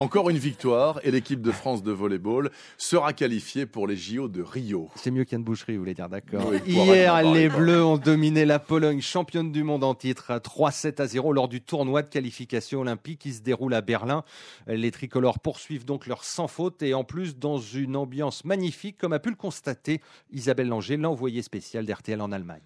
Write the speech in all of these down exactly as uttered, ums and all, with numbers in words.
Encore une victoire et l'équipe de France de volleyball sera qualifiée pour les J O de Rio. C'est mieux qu'Yann Boucherie, vous voulez dire, d'accord. Oui, Hier, les Bleus ont dominé la Pologne, championne du monde en titre, trois sept à zéro lors du tournoi de qualification olympique qui se déroule à Berlin. Les tricolores poursuivent donc leur sans faute et en plus dans une ambiance magnifique, comme a pu le constater Isabelle Langer, l'envoyée spéciale d'R T L en Allemagne.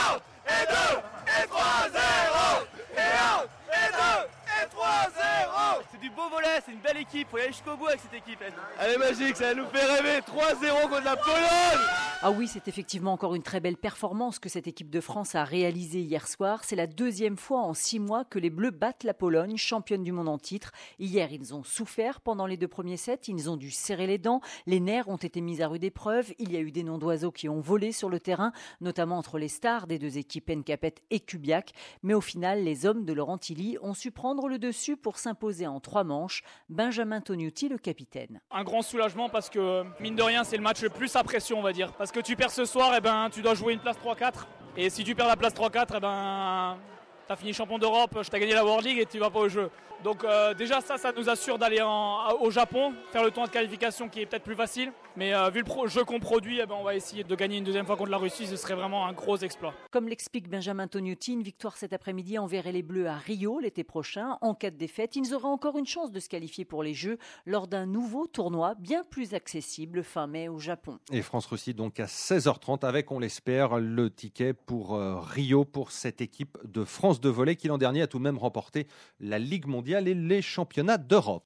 C'est du beau volet, c'est une belle équipe, faut y aller jusqu'au bout avec cette équipe. Elle est magique, ça va nous faire rêver, trois zéro contre la Pologne. Ah oui, c'est effectivement encore une très belle performance que cette équipe de France a réalisée hier soir. C'est la deuxième fois en six mois que les Bleus battent la Pologne, championne du monde en titre. Hier, ils ont souffert pendant les deux premiers sets, ils ont dû serrer les dents, les nerfs ont été mis à rude épreuve, il y a eu des noms d'oiseaux qui ont volé sur le terrain, notamment entre les stars des deux équipes Nkapet et Kubiak. Mais au final, les hommes de Laurent Tilly ont su prendre le dessus pour s'imposer en trois manches. Benjamin Tognuti, le capitaine. Un grand soulagement parce que, mine de rien, c'est le match le plus à pression, on va dire. Parce que tu perds ce soir, eh ben, tu dois jouer une place trois quatre. Et si tu perds la place trois quatre, eh ben, tu as fini champion d'Europe, tu as gagné la World League et tu ne vas pas au jeu. Donc euh, déjà ça, ça nous assure d'aller en, au Japon, faire le tournoi de qualification qui est peut-être plus facile. Mais euh, vu le pro- jeu qu'on produit, eh ben, on va essayer de gagner une deuxième fois contre la Russie, ce serait vraiment un gros exploit. Comme l'explique Benjamin Tognuti, une victoire cet après-midi enverrait les Bleus à Rio l'été prochain. En cas de défaite, ils auraient encore une chance de se qualifier pour les Jeux lors d'un nouveau tournoi bien plus accessible fin mai au Japon. Et France-Russie donc à seize heures trente avec, on l'espère, le ticket pour euh, Rio pour cette équipe de France de volley qui l'an dernier a tout de même remporté la Ligue mondiale et les championnats d'Europe.